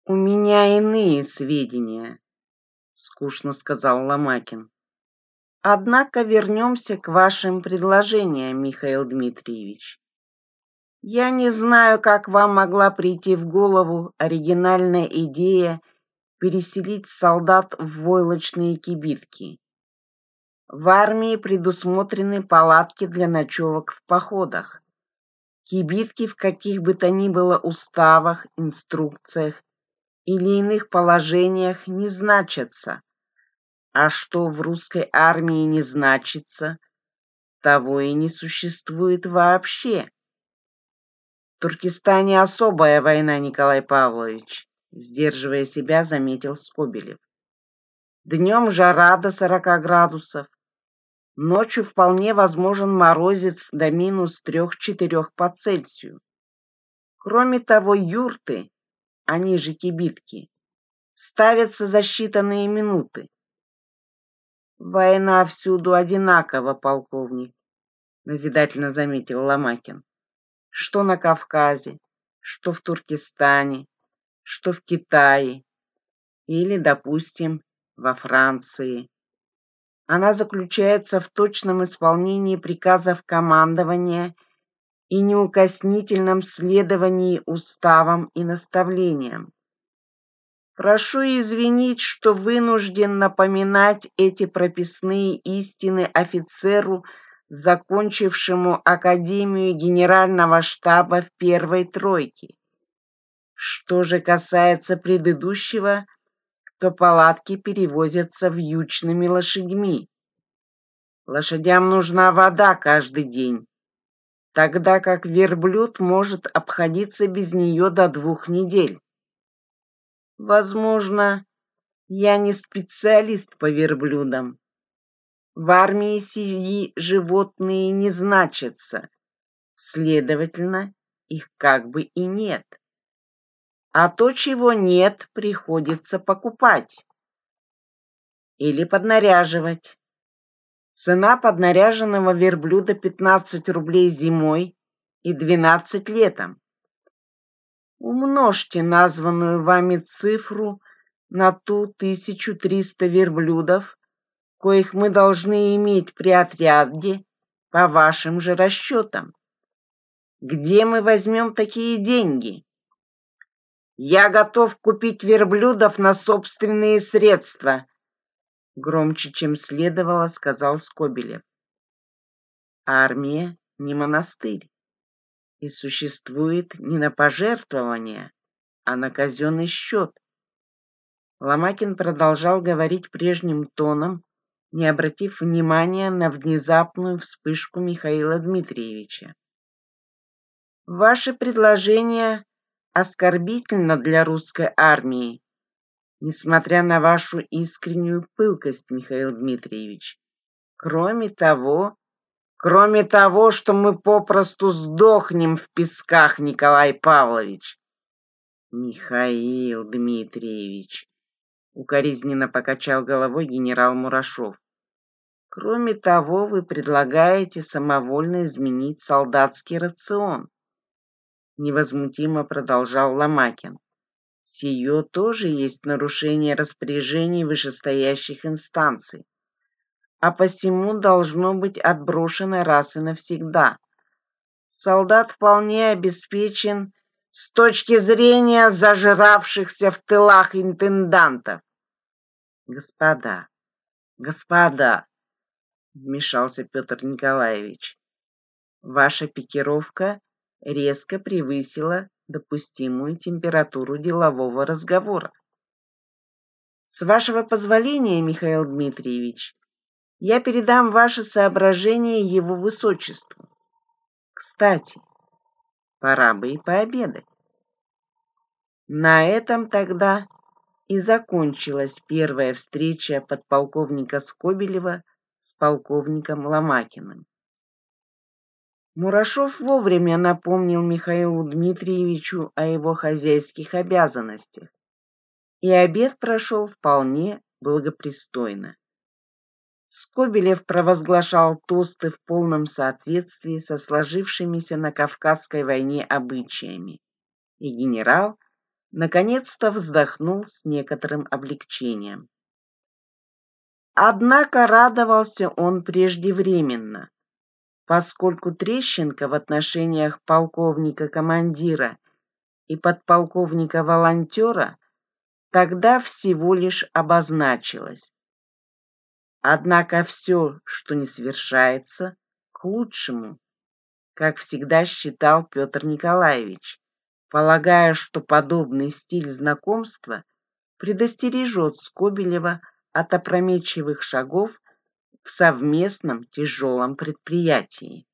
«У меня иные сведения», — скучно сказал Ломакин. «Однако вернемся к вашим предложениям, Михаил Дмитриевич. Я не знаю, как вам могла прийти в голову оригинальная идея переселить солдат в войлочные кибитки. В армии предусмотрены палатки для ночевок в походах. Кибитки в каких бы то ни было уставах, инструкциях или иных положениях не значатся, а что в русской армии не значится, того и не существует вообще. В Туркестане особая война, Николай Павлович, сдерживая себя, заметил Скобелев. Днем жара до 40 градусов, ночью вполне возможен морозец до -3-4 по Цельсию. Кроме того, юрты, они же кибитки, ставятся за считанные минуты. Война всюду одинакова, полковник, назидательно заметил Ломакин. Что на Кавказе, что в Туркестане, что в Китае или, допустим, во Франции. Она заключается в точном исполнении приказов командования и неукоснительном следовании уставам и наставлениям. Прошу извинить, что вынужден напоминать эти прописные истины офицеру, закончившему Академию Генерального штаба в первой тройке. Что же касается предыдущего, то палатки перевозятся вьючными лошадьми. Лошадям нужна вода каждый день, тогда как верблюд может обходиться без нее до 2 недель. Возможно, я не специалист по верблюдам. В армии сии животные не значатся, следовательно, их как бы и нет. А то, чего нет, приходится покупать или поднаряживать. Цена поднаряженного верблюда 15 рублей зимой и 12 летом. Умножьте названную вами цифру на ту 1300 верблюдов, коих мы должны иметь при отряде, по вашим же расчетам. Где мы возьмем такие деньги? Я готов купить верблюдов на собственные средства, громче, чем следовало, сказал Скобелев. Армия не монастырь и существует не на пожертвования, а на казенный счет. Ломакин продолжал говорить прежним тоном, не обратив внимания на внезапную вспышку Михаила Дмитриевича. Ваше предложение оскорбительно для русской армии, несмотря на вашу искреннюю пылкость, Михаил Дмитриевич. Кроме того, что мы попросту сдохнем в песках, Николай Павлович. Михаил Дмитриевич, укоризненно покачал головой генерал Мурашов. Кроме того, вы предлагаете самовольно изменить солдатский рацион. Невозмутимо продолжал Ломакин. Сие тоже есть нарушение распоряжений вышестоящих инстанций, а посему должно быть отброшено раз и навсегда. Солдат вполне обеспечен с точки зрения зажравшихся в тылах интендантов. Господа, вмешался Петр Николаевич, ваша пикировка резко превысила допустимую температуру делового разговора. С вашего позволения, Михаил Дмитриевич, я передам ваши соображения его высочеству. Кстати, пора бы и пообедать. На этом тогда и закончилась первая встреча подполковника Скобелева с полковником Ломакиным. Мурашов вовремя напомнил Михаилу Дмитриевичу о его хозяйских обязанностях, и обед прошел вполне благопристойно. Скобелев провозглашал тосты в полном соответствии со сложившимися на Кавказской войне обычаями, и генерал наконец-то вздохнул с некоторым облегчением. Однако радовался он преждевременно, поскольку Трещенко в отношениях полковника-командира и подполковника-волонтера тогда всего лишь обозначилась. Однако все, что не свершается, к лучшему, как всегда считал Петр Николаевич, полагая, что подобный стиль знакомства предостережет Скобелева от опрометчивых шагов в совместном тяжелом предприятии.